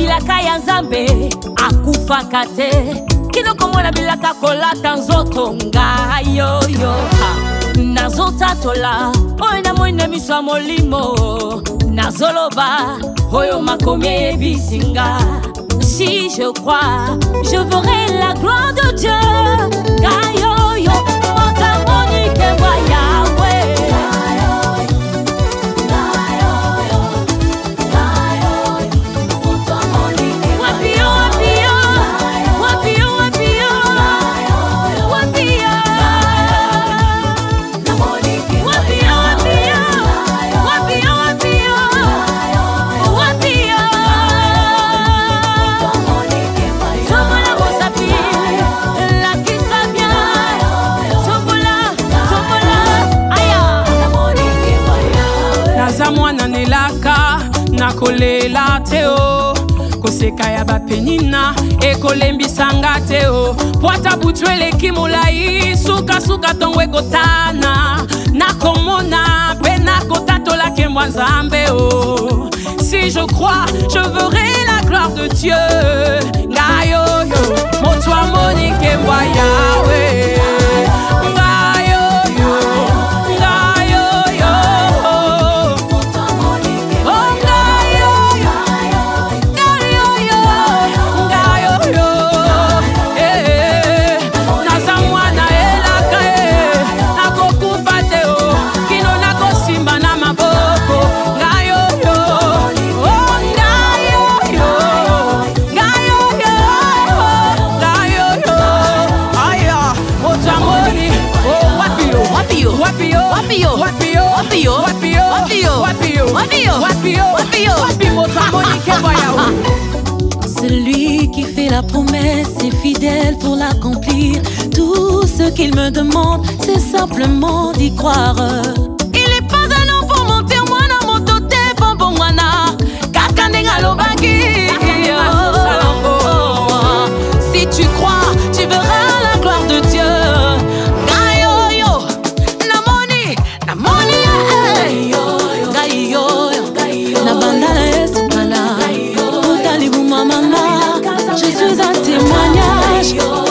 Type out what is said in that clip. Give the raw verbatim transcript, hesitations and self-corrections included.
bilaka ya nzambe akufaka te kinoko mwana bilaka kolata nzoto ngai yoyo nazotatola oyo namoni miso ya molimo nazoloba oyo makomi ebisinga. Si je crois, je verrai la gloire de Dieu. Gaïo, yo, Montamonique, moi Yahweh. Wapio, wapio, wapio, wapio, wapio. Wapio, wapio, wapio, wapio, wapio. Mwana nelaka nakolela teo koseka ya bapenina ekolembisanga teo pwata butu eleki molai suka suka tongo ekotana nakomona pe nakotatola ke mwa nzambe o. Si je crois, je verrai la gloire de Dieu. Ngayoyo moto amoni ke mwa Yahweh. Wapio, wapio, wapio, wapio, wapio, wapio, wapio. Celui qui fait la promesse est fidèle pour l'accomplir. Tout ce qu'il me demande, c'est simplement d'y croire. Il n'est pas un homme pour mentir, moi na moto te bon moi na kakandenga lobaki. Si tu crois, tu verras la gloire de Dieu. Je suis un témoignage.